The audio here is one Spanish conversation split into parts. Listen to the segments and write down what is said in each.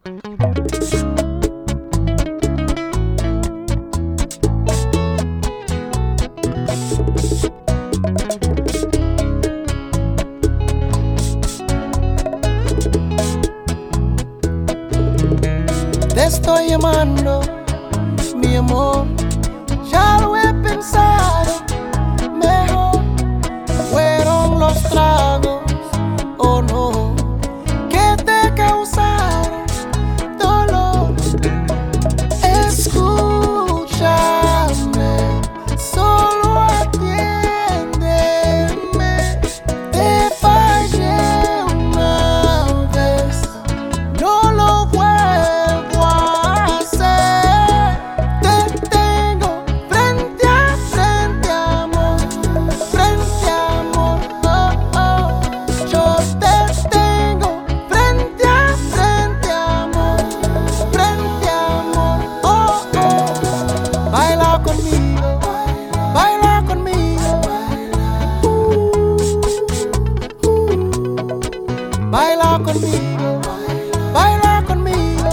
Te estoy llamando, mi amor, ya lo he pensado. Mejor fueron los tragos, o no, que te causaron dolor. Escúchame, solo atiéndeme. Te fallé una vez, no lo vuelvo a hacer. Te tengo frente a frente, amor, frente, amor, oh, oh. Yo te tengo frente a frente, amor, frente, amor, oh, oh. Baila conmigo, baila conmigo, baila conmigo, baila conmigo.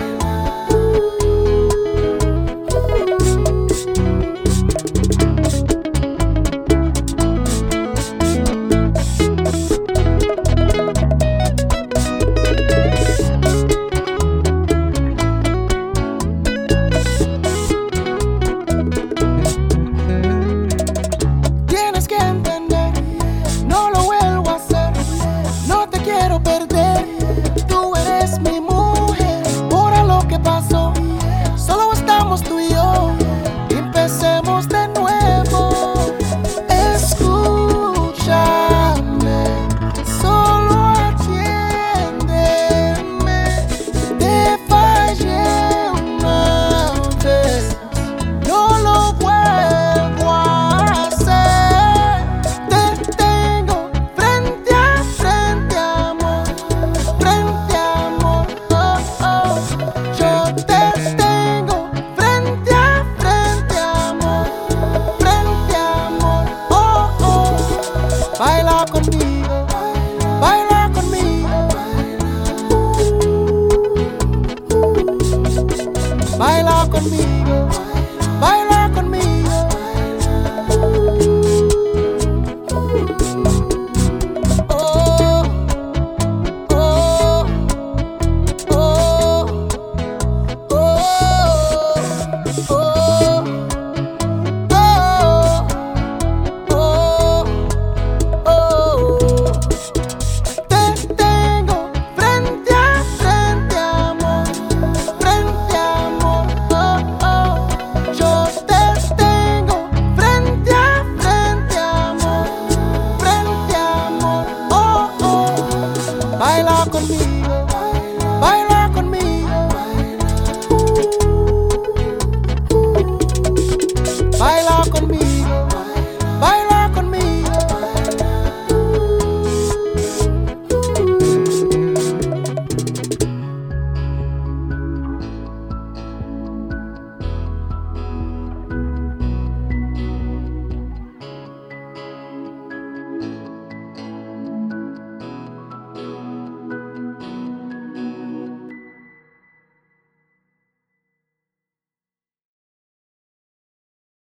Tienes que entender, no lo vuelvo a hacer. No te quiero perder, tú eres mi mujer. Por lo que pasó, solo estamos tú y yo. Empecemos de nuevo. Escúchame, solo atiéndeme. Te fallé una vez, no lo vuelvo a hacer. Te tengo frente a frente, amor, frente, amor, oh, oh. Yo te tengo frente a frente, amor, frente, amor, oh, oh. Baila conmigo, baila conmigo, baila conmigo, baila conmigo. Oh, oh, oh, oh, oh, oh, oh. Te tengo frente a frente, amor, frente, amor, oh, oh. Yo te tengo frente a frente, amor, frente, amor, oh, oh. Baila conmigo.